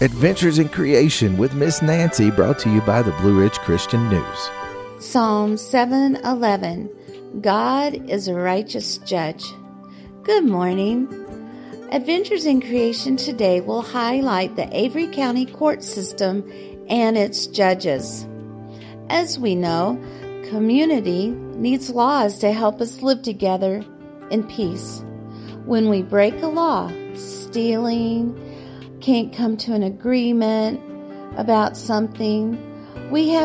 Adventures in Creation with Miss Nancy, brought to you by the Blue Ridge Christian News. Psalm 7:11. God is a righteous judge. Good morning. Adventures in Creation today will highlight the Avery County court system and its judges. As we know, community needs laws to help us live together in peace. When we break a law, stealing, can't come to an agreement about something, we have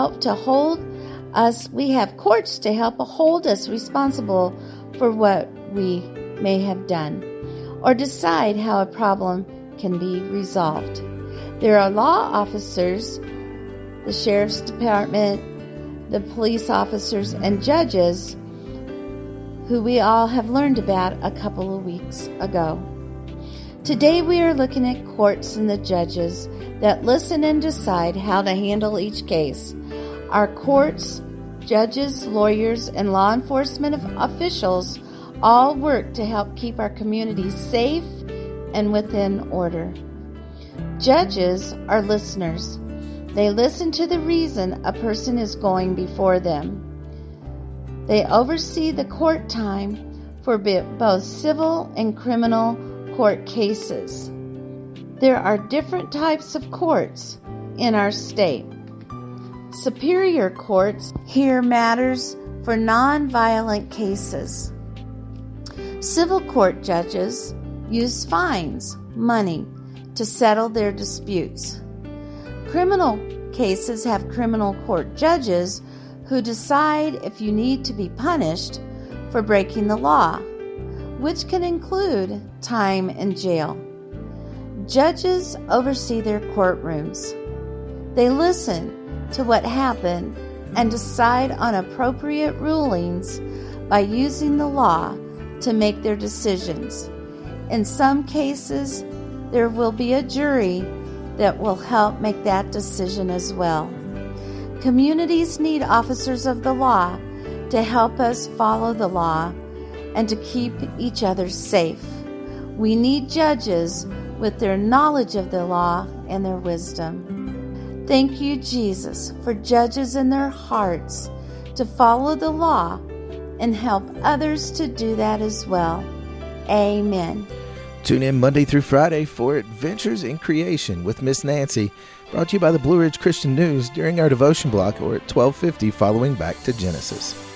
courts to help hold us responsible for what we may have done, or decide how a problem can be resolved. There are law officers, the sheriff's department, the police officers, and judges who we all have learned about a couple of weeks ago. Today we are looking at courts and the judges that listen and decide how to handle each case. Our courts, judges, lawyers, and law enforcement officials all work to help keep our communities safe and within order. Judges are listeners. They listen to the reason a person is going before them. They oversee the court time for both civil and criminal court cases. There are different types of courts in our state. Superior courts hear matters for non-violent cases. Civil court judges use fines, money, to settle their disputes. Criminal cases have criminal court judges who decide if you need to be punished for breaking the law, which can include time in jail. Judges oversee their courtrooms. They listen to what happened and decide on appropriate rulings by using the law to make their decisions. In some cases, there will be a jury that will help make that decision as well. Communities need officers of the law to help us follow the law and to keep each other safe. We need judges with their knowledge of the law and their wisdom. Thank you, Jesus, for judges in their hearts to follow the law and help others to do that as well. Amen. Tune in Monday through Friday for Adventures in Creation with Miss Nancy, brought to you by the Blue Ridge Christian News during our devotion block or at 12:50 following Back to Genesis.